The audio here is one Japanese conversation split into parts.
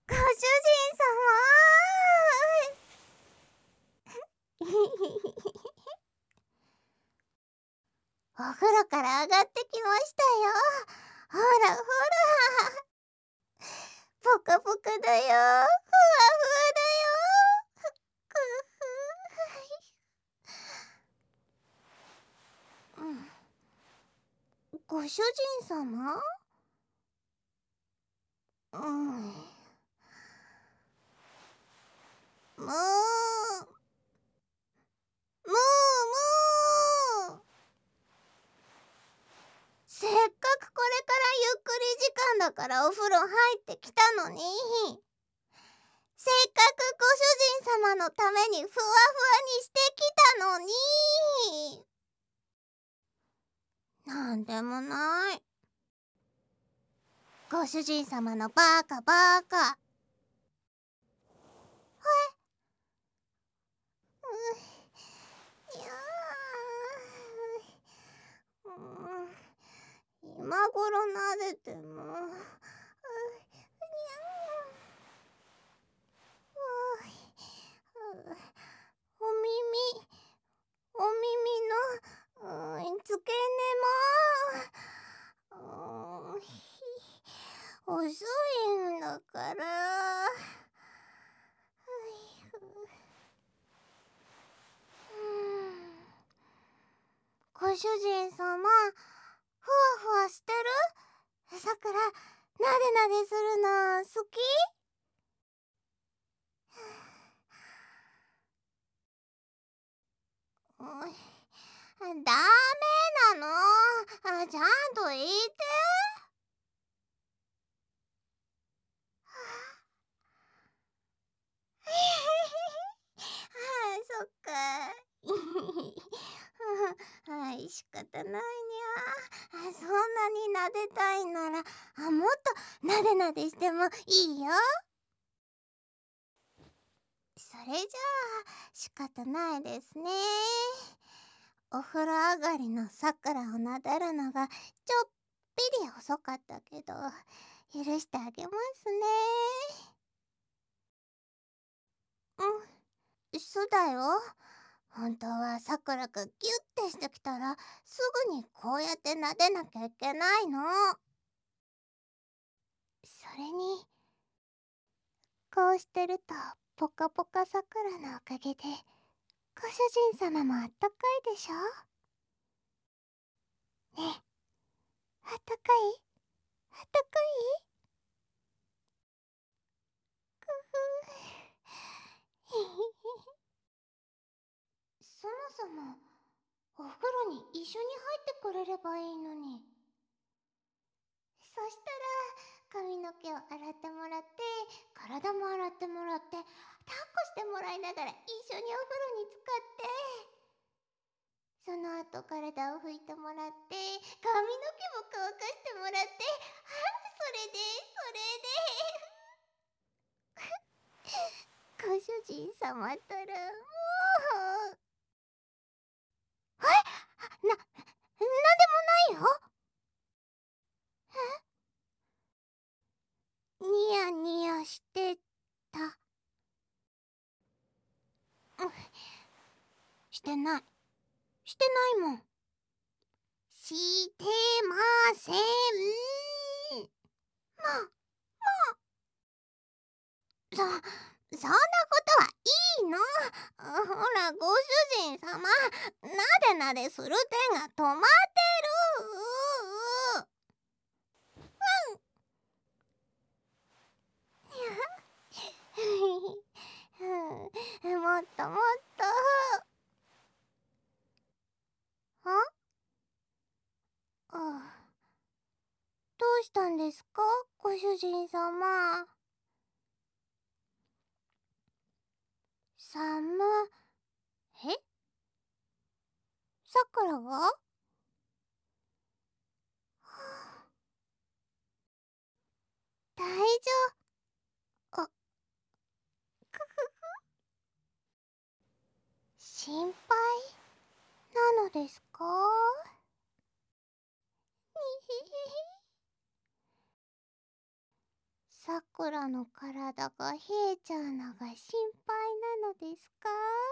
ご主人様お風呂から上がってきましたよ。ほらほら。ポカポカだよ。ふわふわだよ。ご主人様？もうもうせっかくこれからゆっくり時間だからお風呂入ってきたのに、せっかくご主人様のためにふわふわにしてきたのに。なんでもない。ご主人様のバカバカ。いや今頃撫でてもお耳の付け根も遅いんだから。ご主人様、ふわふわしてる？さくら、なでなでするの好き？ダメなの。ちゃんと言って。そっか。仕方ないにゃ。そんなになでたいなら、もっとなでなでしてもいいよ。それじゃあ仕方ないですね。お風呂上がりのさくらをなでるのがちょっぴり遅かったけど、許してあげますね。そうだよ。本当はさくらがギュッてしてきたらすぐにこうやってなでなきゃいけないの。それにこうしてるとポカポカさくらのおかげでご主人様もあったかいでしょ。ねえ、あったかい？あったかい？そもそもお風呂に一緒に入ってくれればいいのに。そしたら髪の毛を洗ってもらって、体も洗ってもらって、抱っこしてもらいながら一緒にお風呂に浸かって、その後体を拭いてもらって、髪の毛も乾かしてもらって、それでご主人様ったらもうなんでもないよ。ニヤニヤしてた。してない。してないもん。してません。そんなことはいいの。ほら、ご主人様、なでなでする手が止まってる。もっともっと。どうしたんですか、ご主人様。え、さくらが？大丈夫。心配なのですか？ さくらの体が冷えちゃうのが心配なのですか？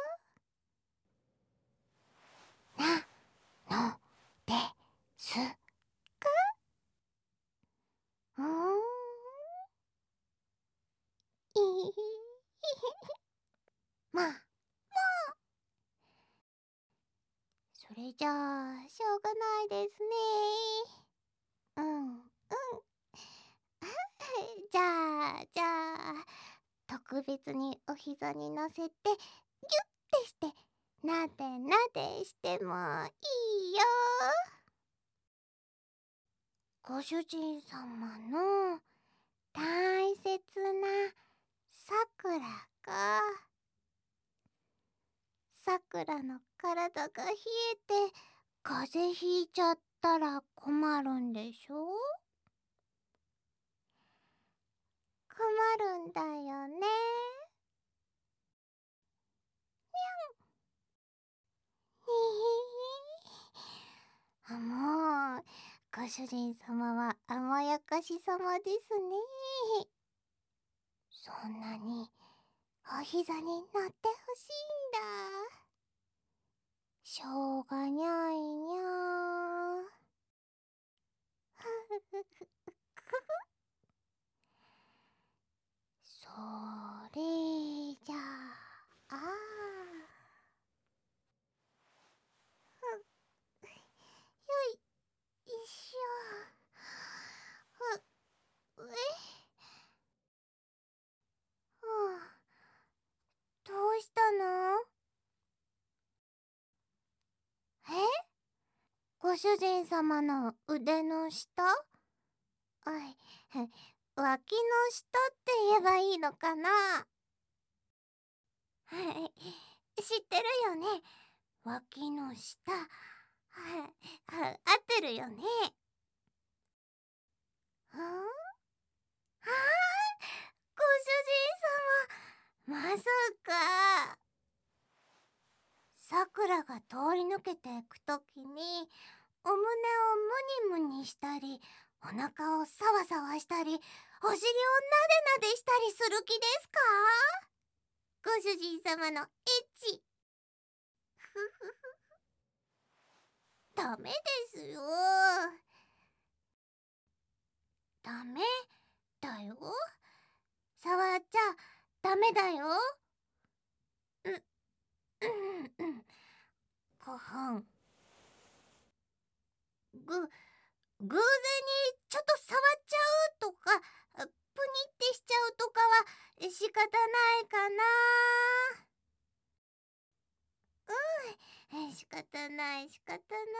なのですか？うーん。いひひまあ、それじゃあ、しょうがないですね。うん、うん。じゃあ、特別にお膝に乗せて、ギュッてして、なでなでしてもいいよ。ご主人様の大切なさくらが、さくらの体が冷えて風邪ひいちゃったら困るんでしょ？困るんだよね。ひひひ。もう、ご主人様は甘やかし様ですね。そんなにお膝に乗ってほしいんだ。しょうがにゃいにゃ。それじゃあ、よいしょ。どうしたの？え？ご主人様の腕の下？脇の下って言えばいいのかな？知ってるよね。脇の下。合ってるよね。ご主人様、まさか。さくらが通り抜けていくときに、お胸をムニムニしたり、お腹をサワサワしたり、お尻をなでなでしたりする気ですか？ご主人様のエッチ。ダメですよ。ダメだよ。触っちゃダメだよ。うん、うん、うん。5分。偶然にちょっと触っちゃうとか、プニってしちゃうとかは仕方ないかな。仕方ない、仕方ない。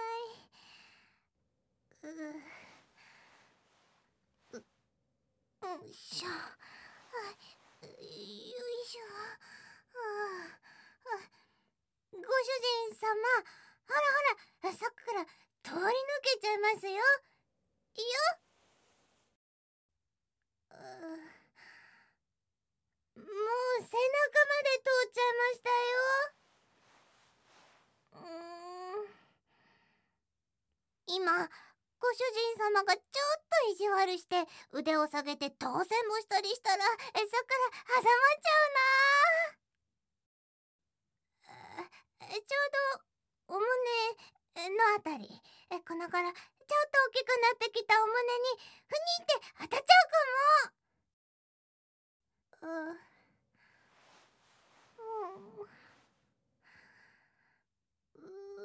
よいしょ。よいしょ。ご主人様、ほらほら、さっきから通り抜けちゃいますよ。いいよ。もう背中まで通っちゃいましたよ。今、ご主人様がちょっと意地悪して腕を下げて当選もしたりしたら、さくら挟まっちゃうな。ちょうどお胸のあたり、この頃ちょっと大きくなってきたお胸にふにって当たっちゃうかも。う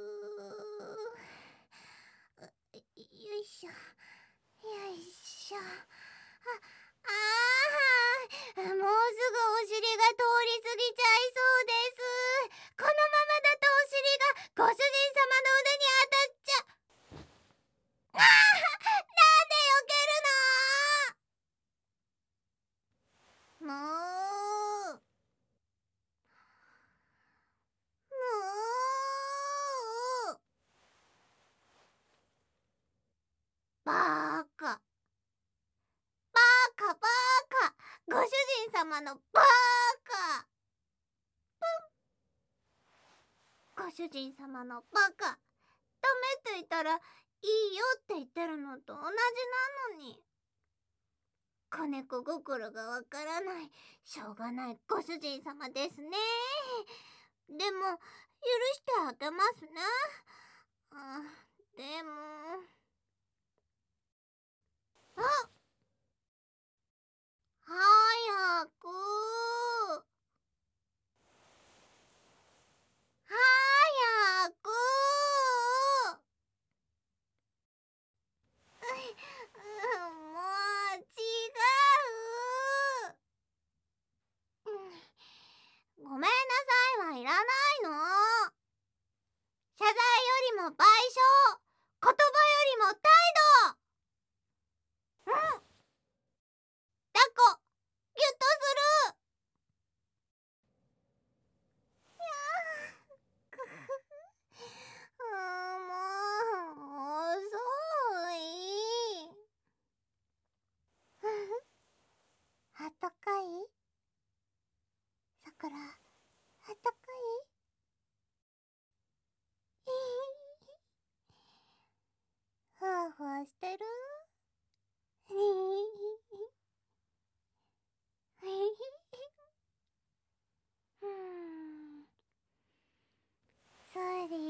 よいしょ、よいしょ。もうすぐお尻が通り過ぎちゃいそうです。このままだとお尻がご主人様の腕に当たっちゃ。なんで避けるの？もう。バーカ。バーカ。ご主人様のバーカ。ご主人様のバカ。ダメって言ったらいいよって言ってるのと同じなのに。 子猫心がわからない、しょうがないご主人様ですね。でも、許してあげますね。でも。あ、早く。早く。もう違う。ごめんなさいはいらないの。謝罪よりも賠償、言葉よりも態度。抱っこギュッとする。もう遅い。あったかい？さくら、あったかい？ふわふわしてる？それそれそ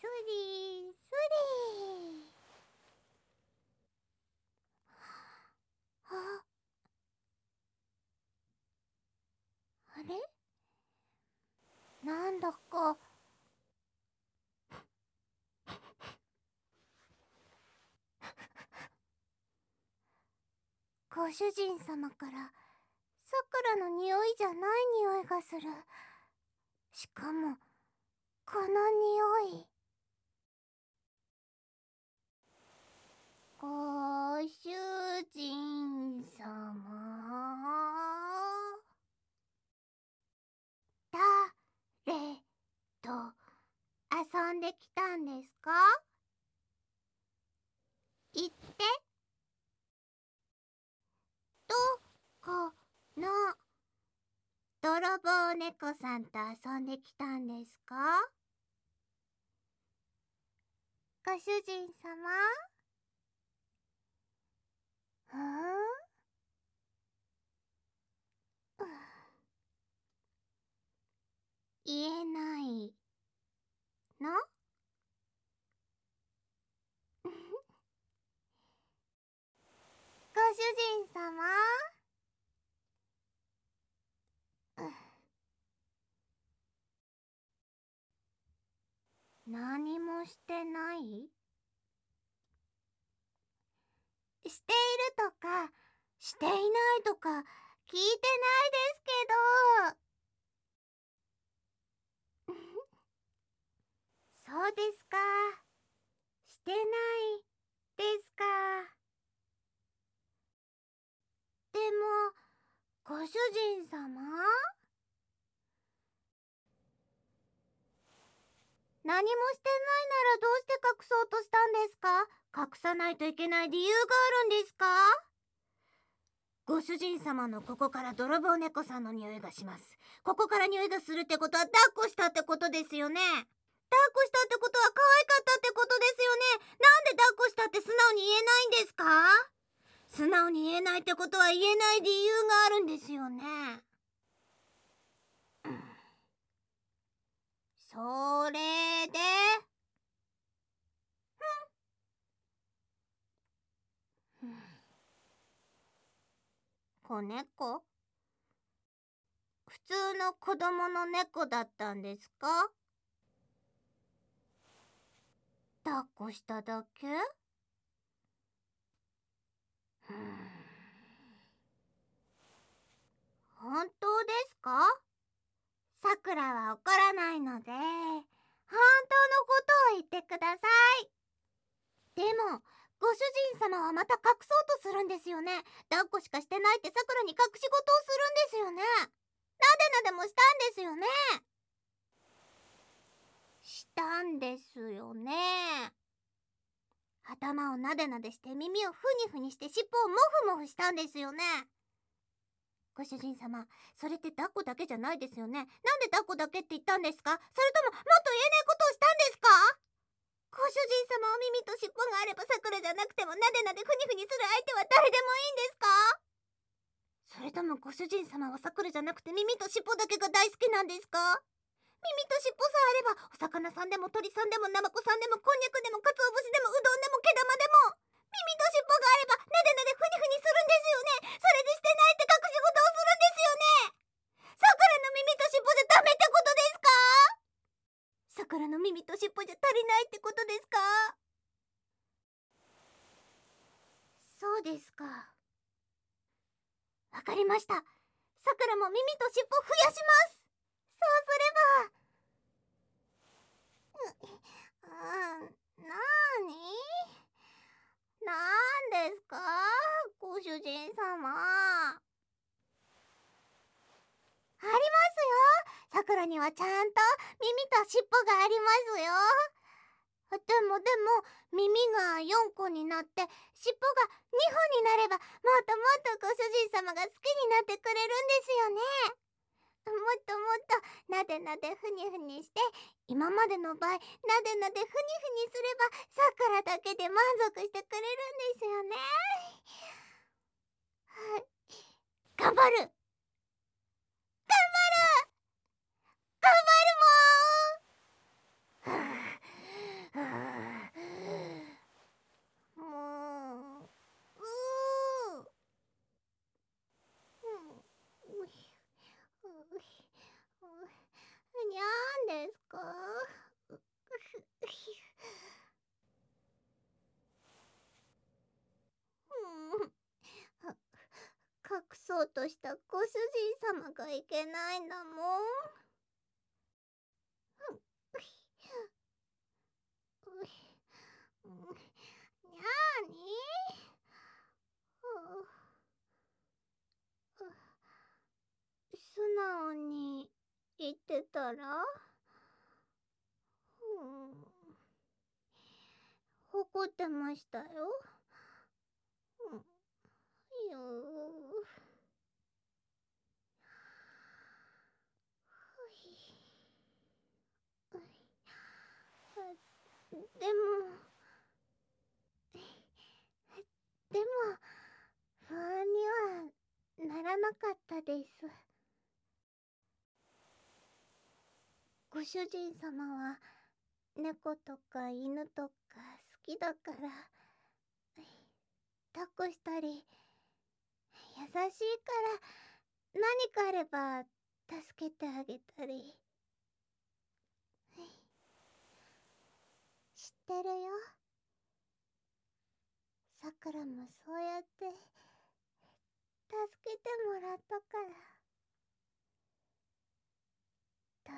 れ。あ、あれ、なんだかご主人様からさくらの匂いじゃない匂いがする。しかもこの匂い。ご主人様、誰と遊んできたんですか？言って。どこの泥棒猫さんと遊んできたんですか？ご主人様。言えないの？ご主人様。何もしてない？しているとかしていないとか聞いてないですけど。そうですか。してないですか。でもご主人様、何もしてないならどうして隠そうとしたんですか？隠さないといけない理由があるんですか？ご主人様のここから泥棒猫さんの匂いがします。ここから匂いがするってことは抱っこしたってことですよね。抱っこしたってことは可愛かったってことですよね。なんで抱っこしたって素直に言えないんですか？素直に言えないってことは言えない理由があるんですよね。それで、子猫？普通の子供の猫だったんですか？抱っこしただけ？本当ですか？さくらは怒らないので、本当のことを言ってください。でも、ご主人様はまた隠そうとするんですよね。抱っこしかしてないってさくらに隠し事をするんですよね。なでなでもしたんですよね。したんですよね。頭をなでなでして耳をふにふにして尻尾をモフモフしたんですよね。ご主人様、それって抱っこだけじゃないですよね。なんで抱っこだけって言ったんですか？それとももっと言えないことをしたんですか？ご主人様、お耳と尻尾があればさくらじゃなくてもなでなでふにふにする相手は誰でもいいんですか？ れともご主人様はさくらじゃなくて耳と尻尾だけが大好きなんですか？耳と尻尾さえあればお魚さんでも鳥さんでもナマコさんでもこんにゃくでも鰹節でもうどんでも毛玉でも耳と尻尾があればなでなでふにふにするんですよね。それでしてないって隠し事をするんですよね。さくらの耳と尻尾じゃダメってことですか？さくらの耳と尻尾じゃ足りないってことですか？そうですか。わかりました。さくらも耳と尻尾増やします。そうすれば。なーに？なんですかご主人様。ありますよ。さくらにはちゃんと耳と尻尾がありますよ。でも耳が4個になって尻尾が2本になればもっともっとご主人様が好きになってくれるんですよね。もっともっとなでなでふにふにして今までの場合なでなでふにふにすればさくらだけで満足してくれるんですよね。頑張る頑張るもん。もうにゃんですか？隠そうとしたご主人様がいけないんだもん。にゃーに素直に言ってたら怒ってましたよ。でもでも不安にはならなかったです。ご主人様は猫とか犬とか好きだから抱っこしたり優しいから何かあれば助けてあげたり。知ってるよ。さくらもそうやって助けてもらったから。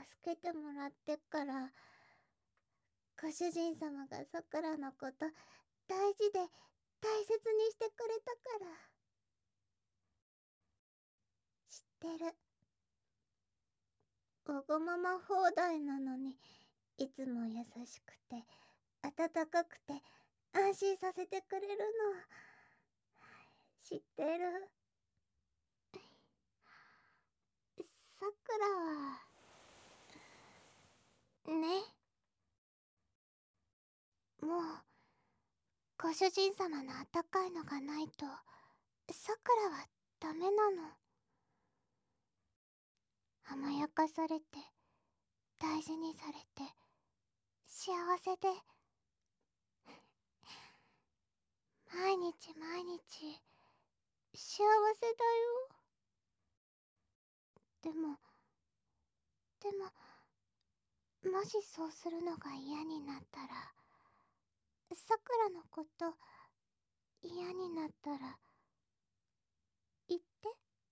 助けてもらってからご主人様がさくらのこと大事で大切にしてくれたから。知ってる。わがまま放題なのにいつも優しくて温かくて安心させてくれるの知ってる。さくらはね、もうご主人様のあったかいのがないとさくらはダメなの。甘やかされて大事にされて幸せで毎日毎日幸せだよ。でももしそうするのが嫌になったらさくらのこと嫌になったら言って。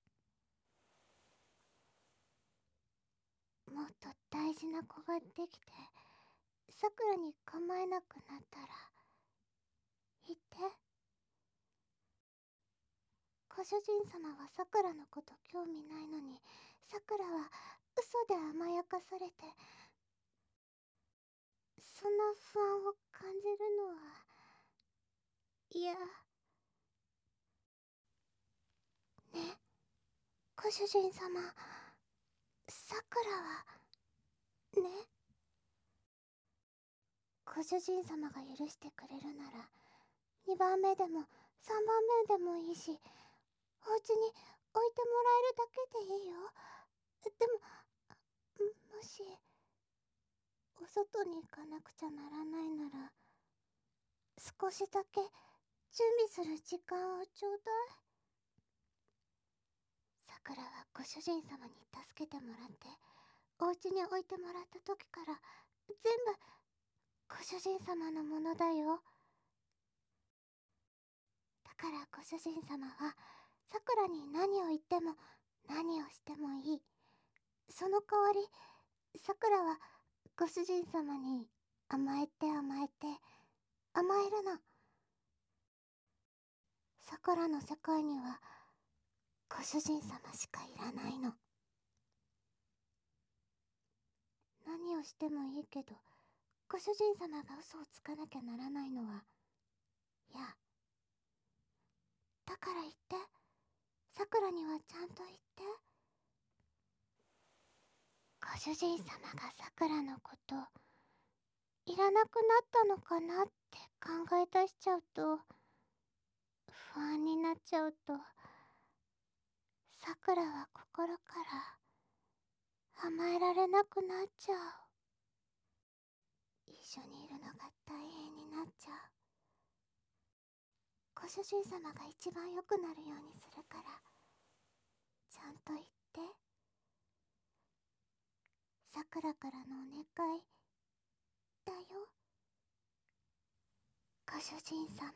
もっと大事な子ができてさくらに構えなくなったら言って。ご主人様はさくらのこと興味ないのにさくらは嘘で甘やかされてそんな不安を感じるのはいやね。ご主人様さくらはね、ご主人様が許してくれるなら2番目でも3番目でもいいしお家に置いてもらえるだけでいいよ。でも、もしお外に行かなくちゃならないなら、少しだけ準備する時間をちょうだい。さくらはご主人様に助けてもらってお家に置いてもらった時から全部ご主人様のものだよ。だからご主人様はさくらに何を言っても何をしてもいい。その代わりさくらはご主人様に甘えて甘えて甘えるの。さくらの世界にはご主人様しかいらないの。何をしてもいいけどご主人様が嘘をつかなきゃならないのは嫌。だから言って。さくらにはちゃんと言って。ご主人様がさくらのこといらなくなったのかなって考え出しちゃうと、不安になっちゃうと、さくらは心から甘えられなくなっちゃう。一緒にいるのが大変になっちゃう。ご主人様が一番良くなるようにするからちゃんと言って。さくらからのお願いだよ、ご主人様。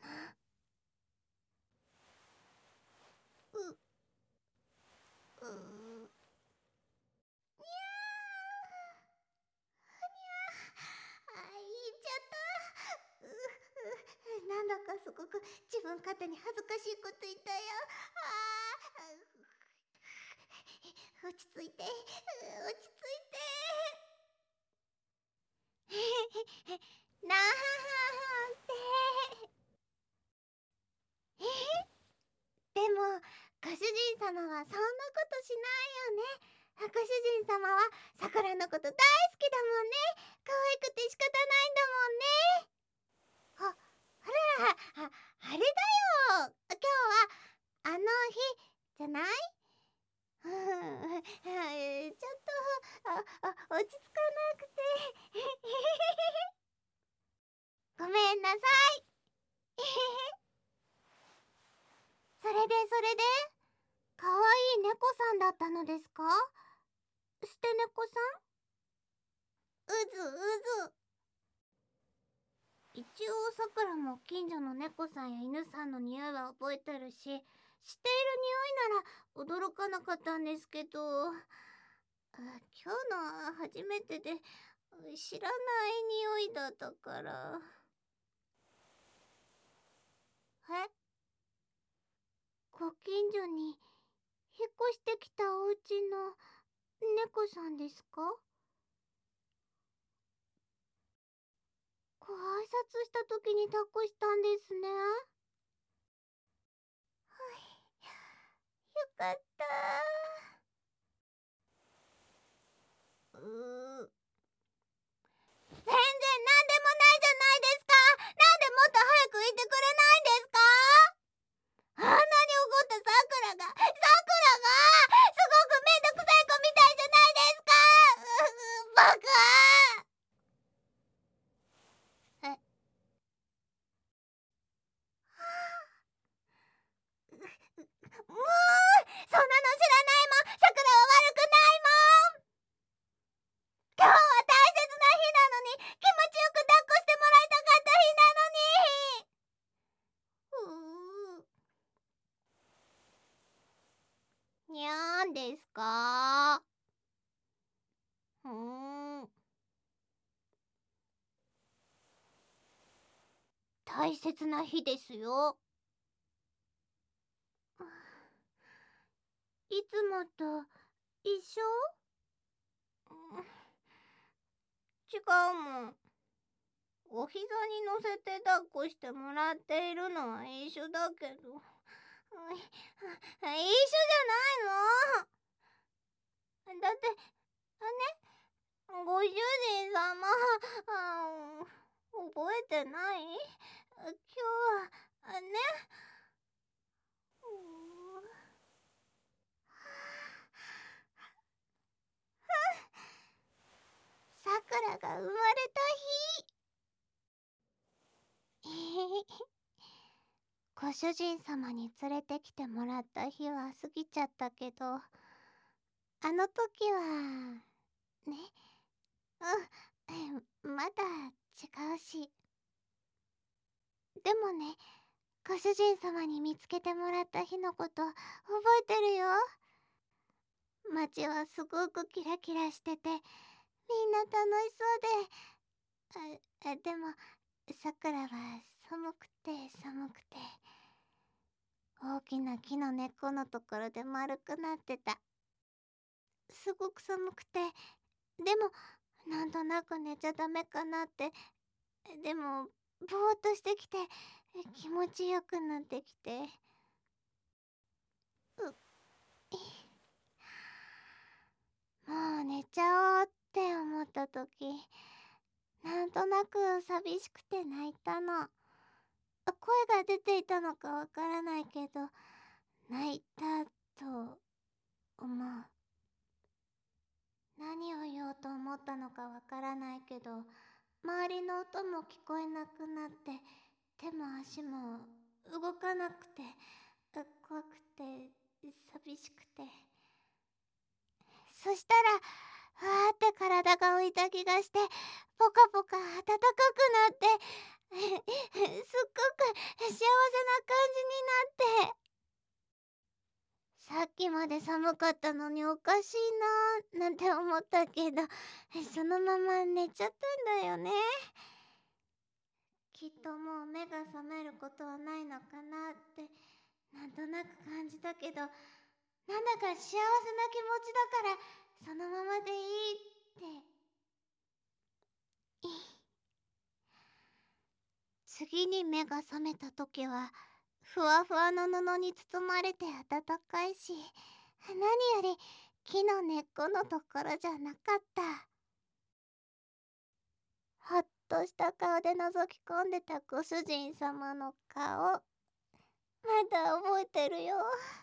ううにゃー、言っちゃった。なんだかすごく自分勝手に恥ずかしいこと言ったよ。落ち着いて、落ち着いて。なんて。でもご主人様はそんなことしないよね。ご主人様はさくらのこと大好きだもんね。可愛くて仕方ないんだもんね。ほら、あれだよ。今日はあの日じゃない？ちょっと落ち着かなくてごめんなさい。それでかわいい猫さんだったのですか？捨て猫さん？うずうず。一応さくらも近所の猫さんや犬さんの匂いは覚えてるし、している匂いなら驚かなかったんですけど、今日のは初めてで知らない匂いだったから。え？ご近所に引っ越してきたお家の猫さんですか？ご挨拶した時に抱っこしたんですね。よかった。全然なんでもないじゃないですか。なんでもっと早く言ってくれないんですか？あんなに怒ったさくらがすごくめんどくさい子みたいじゃないですか。バカ。え、もうそんなの知らないもん。さくらは悪くないもん。今日は大切な日なのに、気持ちよく抱っこしてもらいたかった日なのに。にゃーんですか？大切な日ですよ。いつもと一緒？違うもん。お膝に乗せて抱っこしてもらっているのは一緒だけど、一緒じゃないの。だってご主人様、覚えてない？今日はね、 ご主人様に連れてきてもらった日は過ぎちゃったけど、あの時はね、まだ違うし。でもね、ご主人様に見つけてもらった日のこと覚えてるよ。街はすごくキラキラしてて、みんな楽しそうで、でもさくらは寒くて寒くて、大きな木の根っこのところで丸くなってた。すごく寒くて、でもなんとなく寝ちゃダメかなって、でもぼーっとしてきて、気持ちよくなってきて、もう寝ちゃおうって思った時、なんとなく寂しくて泣いたの。声が出ていたのかわからないけど、泣いたと思う。何を言おうと思ったのかわからないけど、周りの音も聞こえなくなって、手も足も動かなくて、怖くて寂しくて、そしたらふわーって体が浮いた気がして、ポカポカ暖かくなって、すっごく幸せな感じになって、さっきまで寒かったのにおかしいなーなんて思ったけど、そのまま寝ちゃったんだよね。きっともう目が覚めることはないのかなってなんとなく感じたけど、なんだか幸せな気持ちだからそのままでいいって。次に目が覚めた時はふわふわの布に包まれて暖かいし、何より木の根っこのところじゃなかった。ほっとした顔で覗き込んでたご主人様の顔、まだ覚えてるよ。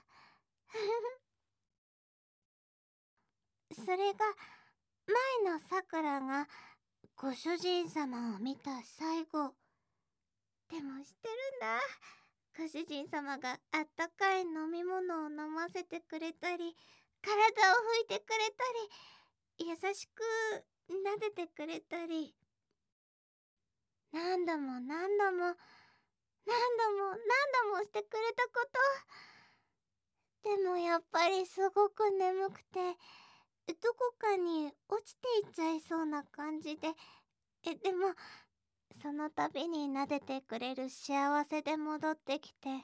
それが前のさくらがご主人様を見た最後。でも知ってるんだ。ご主人様があったかい飲み物を飲ませてくれたり、体を拭いてくれたり、優しく撫でてくれたり、何度も何度も何度も何度もしてくれたこと。でもやっぱりすごく眠くて、どこかに落ちていっちゃいそうな感じで、でもその度に撫でてくれる幸せで戻ってきて、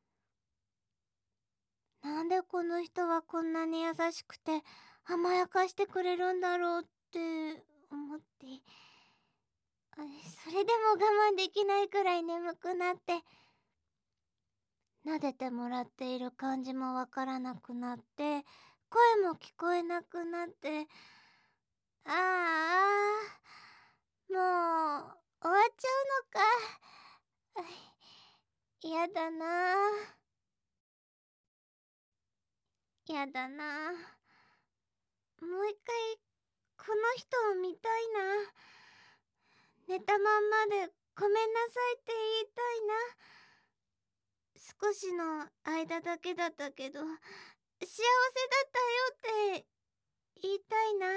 なんでこの人はこんなに優しくて甘やかしてくれるんだろうって思って、それでも我慢できないくらい眠くなって、撫でてもらっている感じもわからなくなって、声も聞こえなくなって、ああ、もう終わっちゃうのか。やだなやだな。もう一回この人を見たいな。寝たまんまでごめんなさいって言いたいな。少しの間だけだったけど幸せだったよって言いたいな。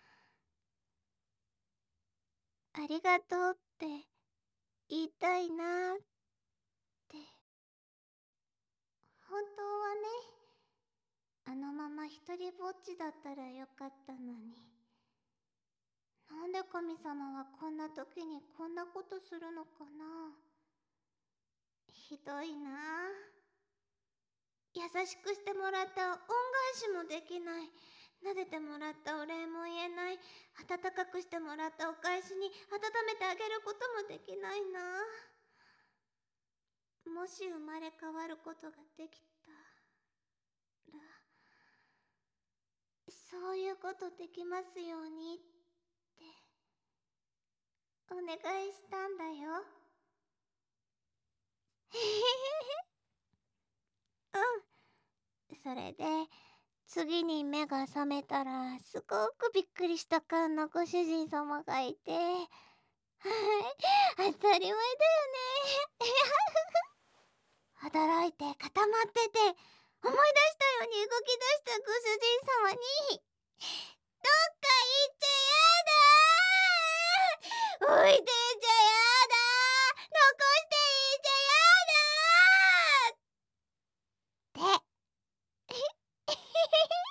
ありがとうって言いたいなって。本当はね、あのまま一人ぼっちだったらよかったのに。なんで神様はこんな時にこんなことするのかな。ひどいな。優しくしてもらった恩返しもできない。撫でてもらったお礼も言えない。温かくしてもらったお返しに温めてあげることもできないな。もし生まれ変わることができたら、そういうことできますようにってお願いしたんだよ。うん。それで次に目が覚めたらすごくびっくりした顔のご主人様がいて、当たり前だよね。 驚いて固まってて、思い出したように動き出したご主人様に、どっか行っちゃやだー、置いてんじゃやだー、残していいんじゃやだーって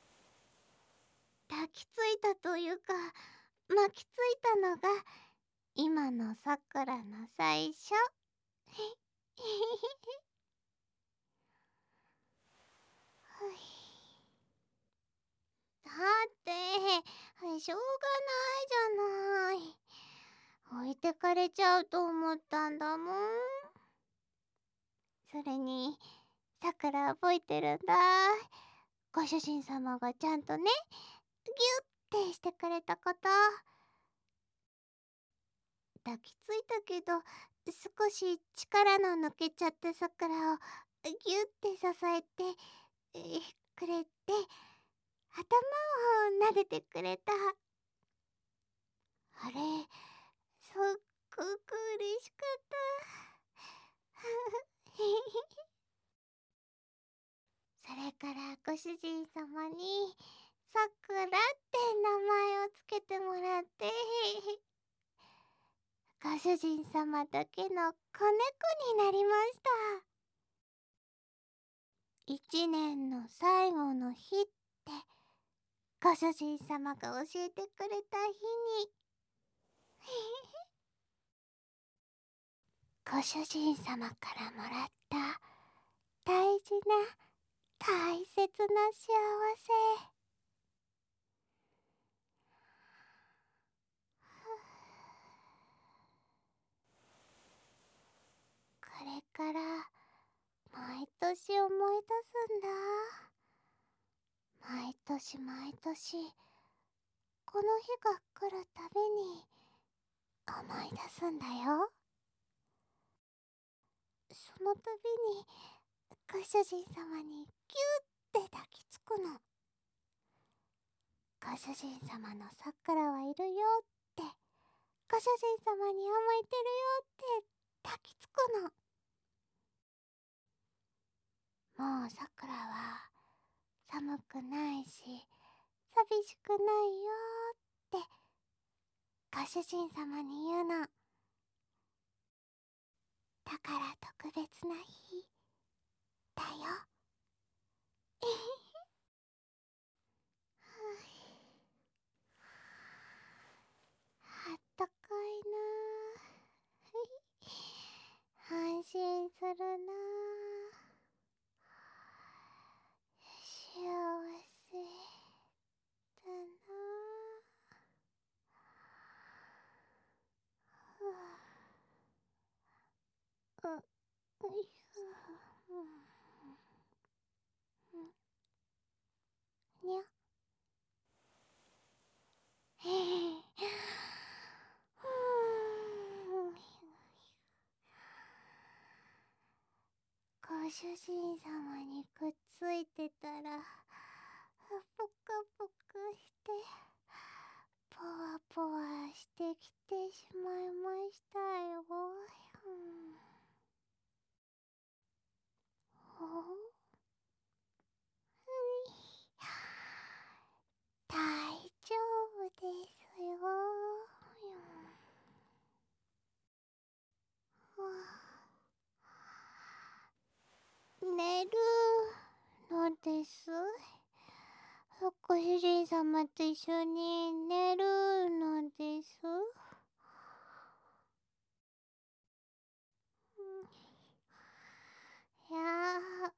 抱きついたというか、巻きついたのが今のさくらの最初。だってしょうがないじゃない。置いてかれちゃうと思ったんだもん。それにさくら覚えてるんだ。ご主人様がちゃんとね、ギュッてしてくれたこと。抱きついたけど少し力の抜けちゃったさくらをギュッて支えてくれて、頭を撫でてくれた。あれ、すっごく嬉しかった。それからご主人様にさくらって名前をつけてもらって、ご主人様だけの子猫になりました。一年の最後の日ってご主人様が教えてくれた日にご主人様からもらった大事な大切な幸せ。これから毎年思い出すんだ。毎年毎年この日が来るたびに思い出すんだよ。その度にご主人様にギュッて抱きつくの。ご主人様のさくらはいるよって、ご主人様に甘えてるよって抱きつくの。もうさくらは寒くないし寂しくないよってご主人様に言うの。だから特別な日だよ。あったかいなあ。安心するなあ。幸せだなあ。ういにゃ。ご主人様にくっついてたらぷくぷくしてぽわぽわしてきてしまいましたよ。大丈夫ですよ。寝るのです。ご主人様と一緒に寝るのです。いやー、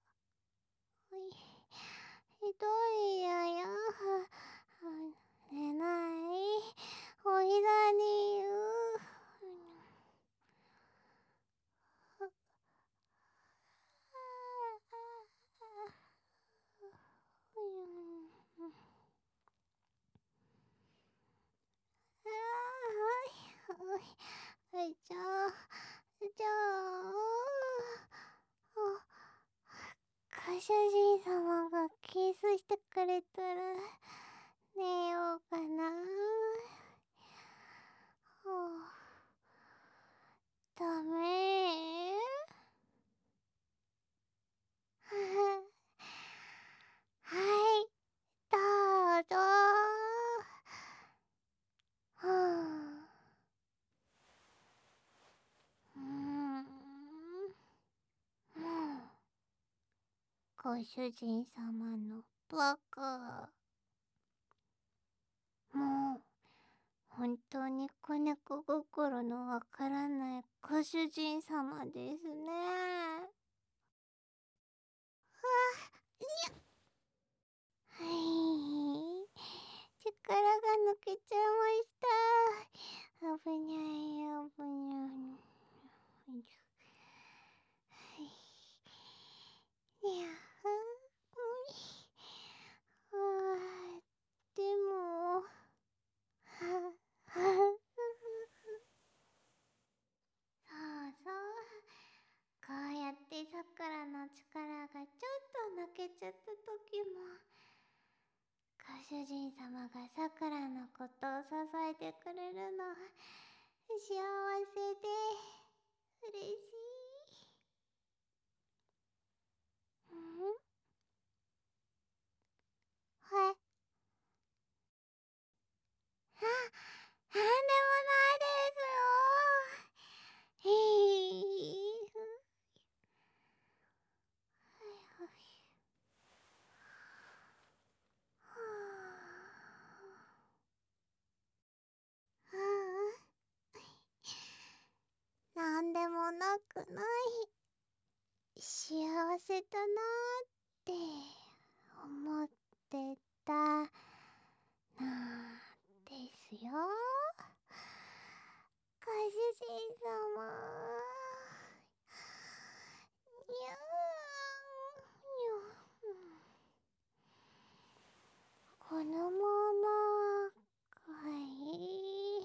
ひどいや。寝ない。お膝にじゃあ、ご主人様がキスしてくれたら寝ようかな。ダメ？ ご主人様のバカ。もう本当に子猫心のわからないご主人様ですね。はい、力が抜けちゃいました。危ない危ない。はい、いや、でも、そうそう、こうやってさくらの力がちょっと抜けちゃった時も、ご主人様がさくらのことを支えてくれるの幸せで嬉しい。はい。なんでもないですよ。はいはい。うなんでもなくない。幸せだなって思ってたなんですよ。ご主人様。にゃーにゃ。このままかい。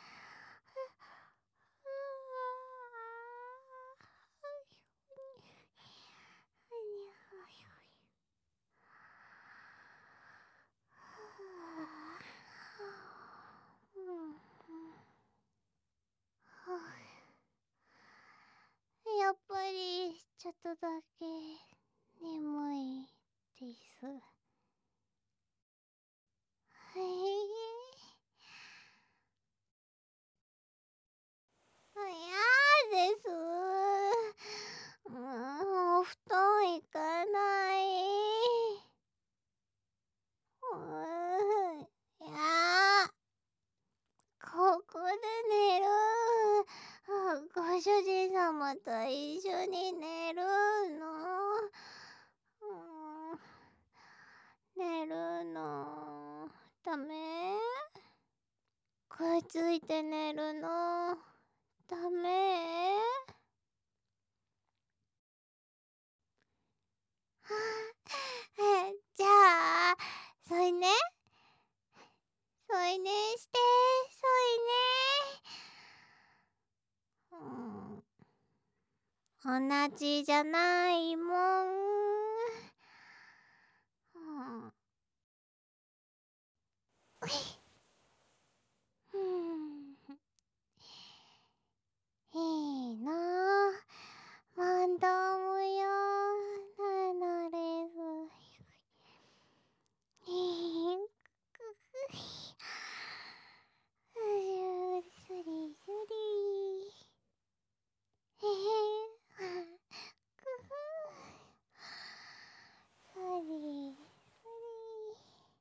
やっぱりちょっとだけ眠いです。はい。嫌です。お布団行かない。いや、ここで寝る。ご主人様と一緒に寝るの。寝るのダメ？くっついて寝るのダメ？じゃあ、添い寝添い寝して添い寝。同じじゃないもん。いいなぁ。問答無用なのです。スリスリ。へへ。スリスリ。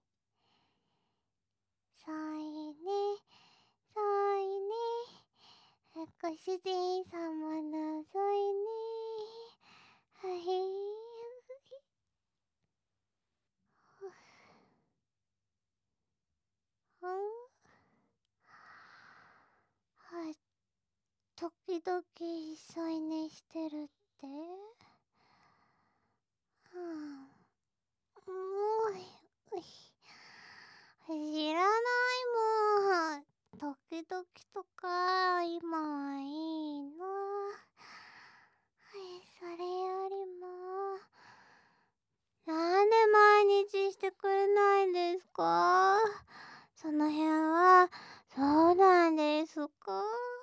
添い寝添い寝。ご主人様の添い寝。はい。はい、時々添い寝してるって？もう知らないもん。時々とか今はいいの。それよりも、なんで毎日してくれないんですか？その辺はそうなんですか？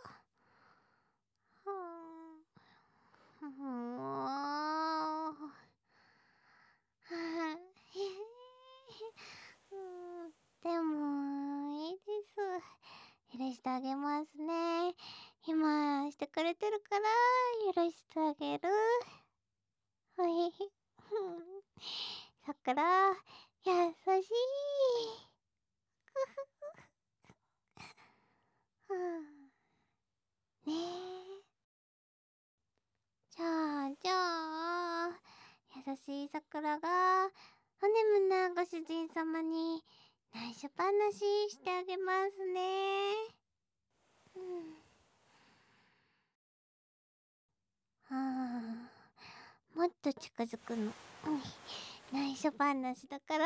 もう。でもいいです。許してあげますね。今してくれてるから許してあげる。はい。 さくら、優しい。はあ、ねえ。じゃあ、優しいさくらが、お眠なご主人様に内緒話してあげますね。うん。はあ、もっと近づくの。うん、内緒話だから。に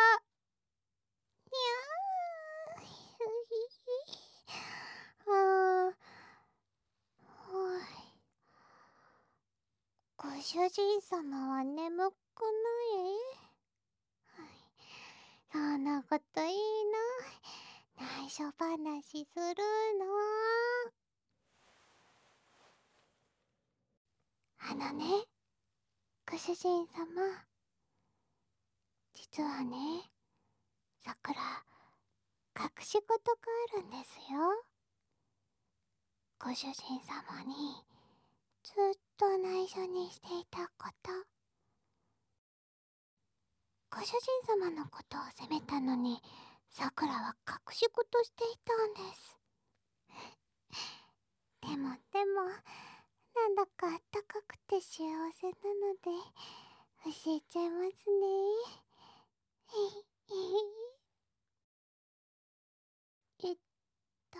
ゃー。はあ、ほい。ご主人様は眠くない？そんなこといいの？内緒話するの？ご主人様、実はね、さくら、隠し事があるんですよ。ご主人様にずっと内緒にしていたこと。ご主人様のことを責めたのに、さくらは隠し事していたんです。でも、なんだかあったかくて幸せなので、教えちゃいますね。えっと、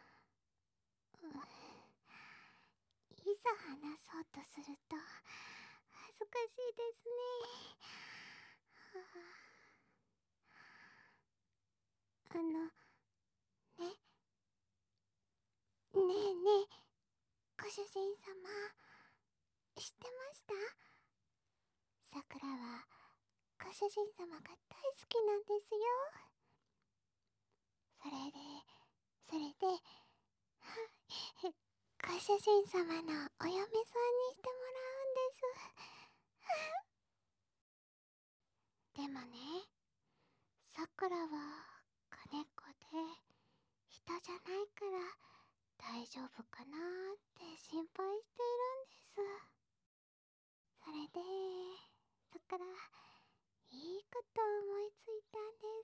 いざ話そうとすると恥ずかしいですね。あの、ね、ねえねえ、ご主人様、知ってました？さくらはご主人様が大好きなんですよ。それで、それで、ご主人様のお嫁さんにしてもらうんです。でもね、さくらは子猫で人じゃないから大丈夫かなーって心配しているんです。それで、さくら、いいこと思いついたんです。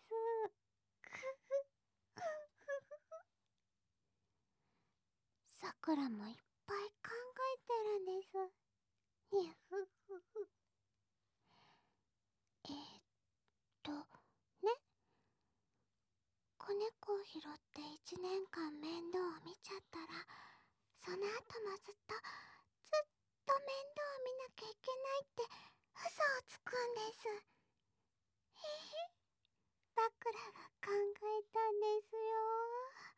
さくらもいっぱい考えてるんです。にゃふふふ。えー、っと、ね、子猫を拾って1年間面倒を見ちゃったら、その後もずっと面倒を見なきゃいけないって嘘をつくんです。バクラが考えたんですよ。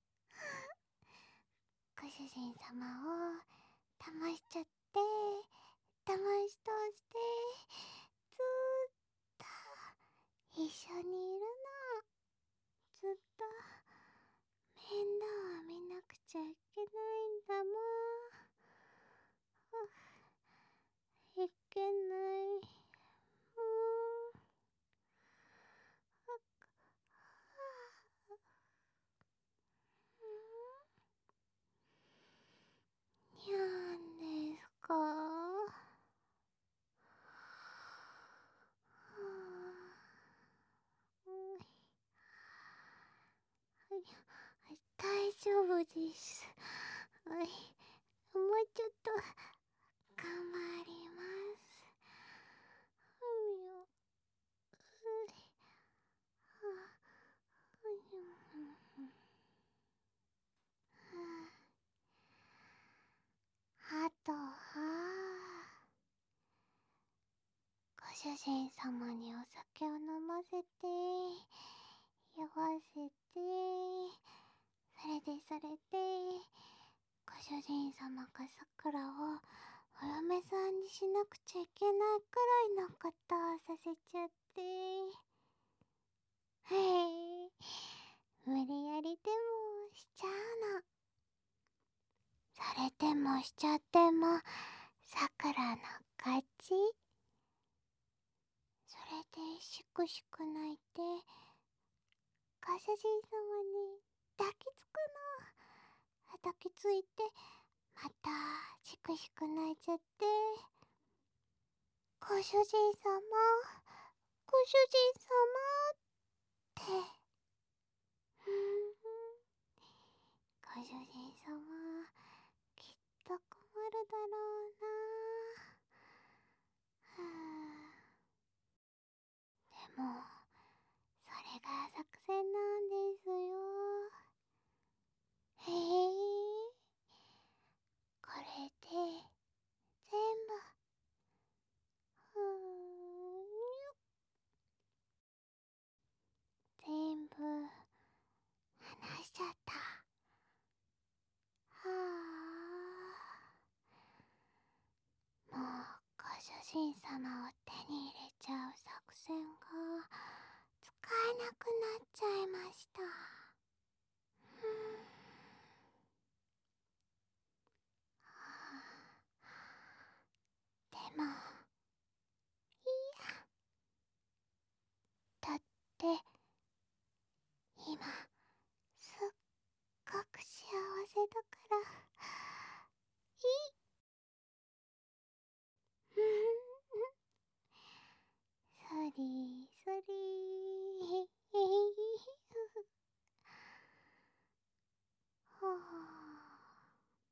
ご主人様を騙しちゃって、騙し通して、ずーっと一緒にいるの。ずっと面倒を見なくちゃいけないんだもん。いけない。にゃんですか？大丈夫です。はい、もうちょっと頑張ります。みよ、あとは、ご主人様にお酒を飲ませて、酔わせて、それで、ご主人様がさくらをお嫁さんにしなくちゃいけないくらいのことをさせちゃって、はい、無理やりでもしちゃうの。それでもしちゃってもさくらの勝ち。それでしくしく泣いてご主人様に抱きつくの。抱きついてまたしくしく泣いちゃって、ご主人様、 ご主人様って。ご主人様、きっと困るだろうな。でも、それが作戦なんですよ。へえ、これで、全部、全部、話しちゃった。はあ、もう、ご主人様を手に入れちゃう作戦が、使えなくなっちゃいました。でも、いいや。だって、今、すっごく幸せだから、いい。そりそり。はあ。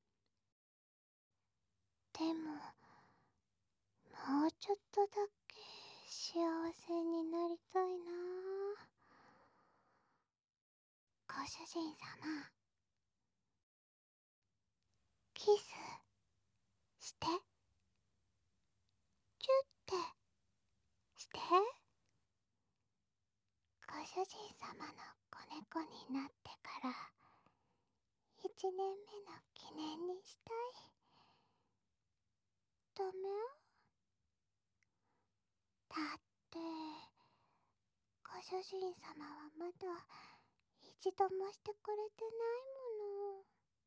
でも、もうちょっとだけ幸せになりたいな。ご主人様、キスして。チュってして。ご主人様の子猫になってから1年目の記念にしたい。ダメ？だってご主人様はまだ一度もしてくれてないもの。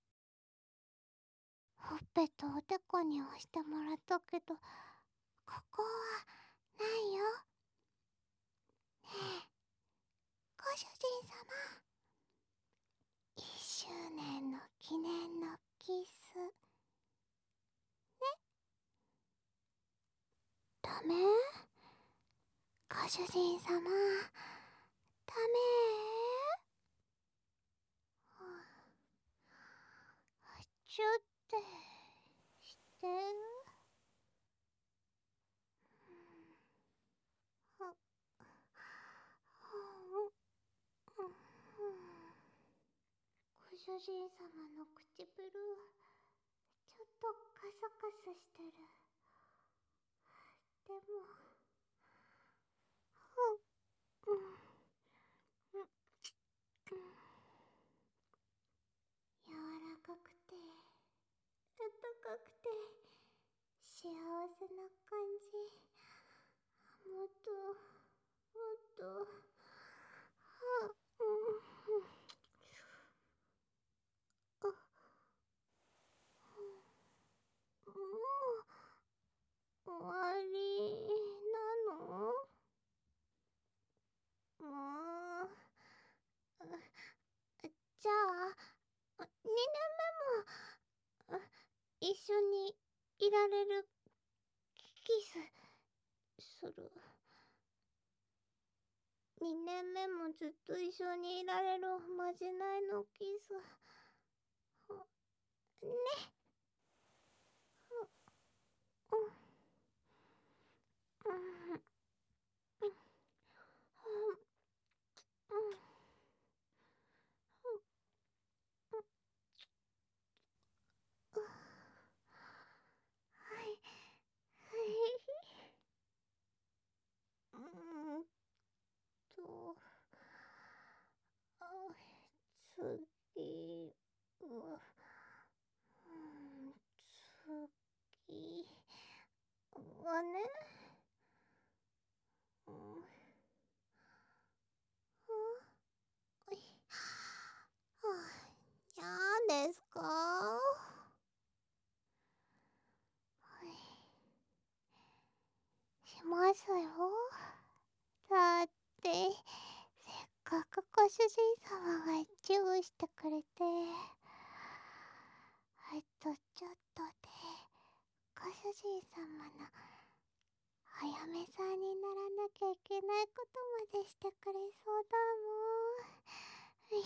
ほっぺとおでこに押してもらったけど、ここはないよ。ねえ、ご主人様、1周年の記念のキスね。ダメ？ご主人様、ダメ？チュってして。ご主人様の唇、ちょっとカサカサしてる。でも、柔らかくて、温かくて、幸せな感じ。もっと、もっと、もう、終わりなの？もう、じゃあ、2年目も、一緒にいられるキスする。2年目もずっと一緒にいられるまじないのキス。ね。はい、はい。と、あ、次は、次はね、うん、はい。なんですか？はい。しますよ。だって、せっかくご主人様がチューしてくれて、あとちょっとで、ご主人様のお嫁さんにならなきゃいけないことまでしてくれそうだもん。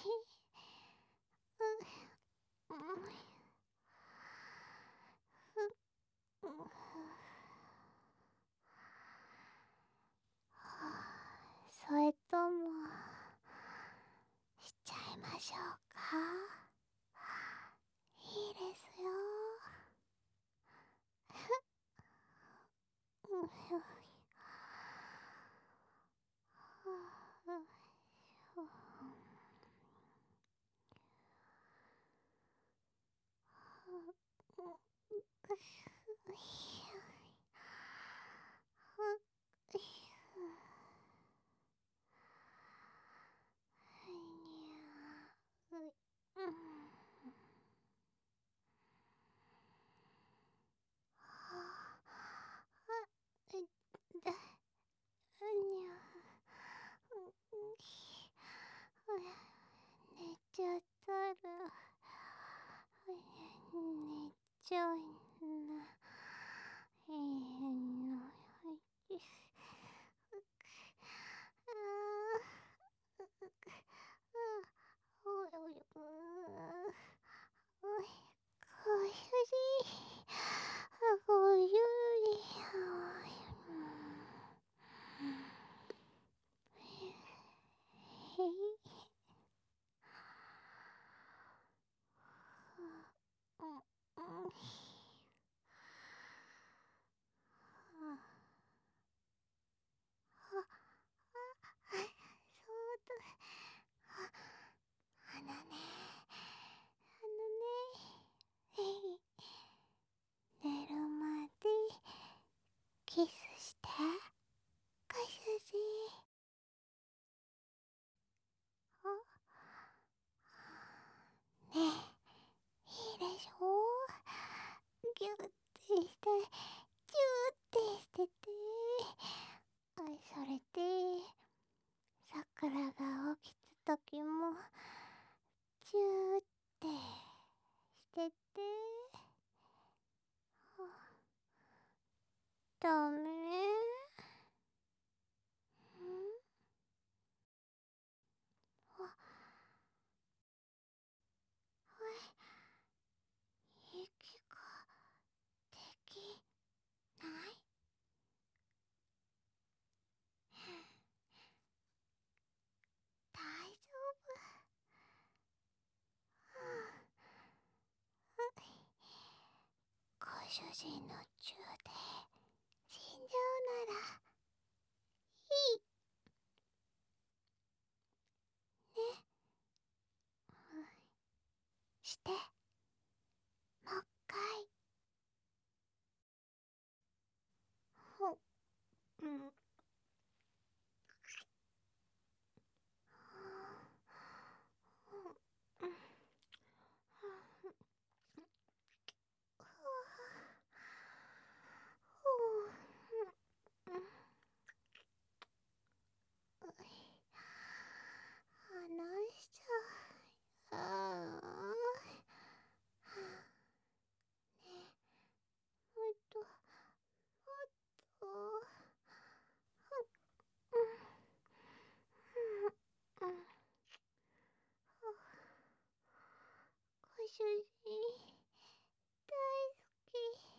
それともしちゃいましょうか。いいですよ。寝ちゃったら寝ちゃうな。ご主人、ご主人。そうだ。あのね、寝るまでキスしてご主人。ねえ、いいでしょ。ギュッてして、チューってしてて、それでさくらが起きた時もチューってしてて。ダメ？息ができない？大丈夫？ご主人のチューで死んじゃうならいいね。して、もう一回。うん。話しちゃう。ね、もっと、もっと。ご主人、大好き。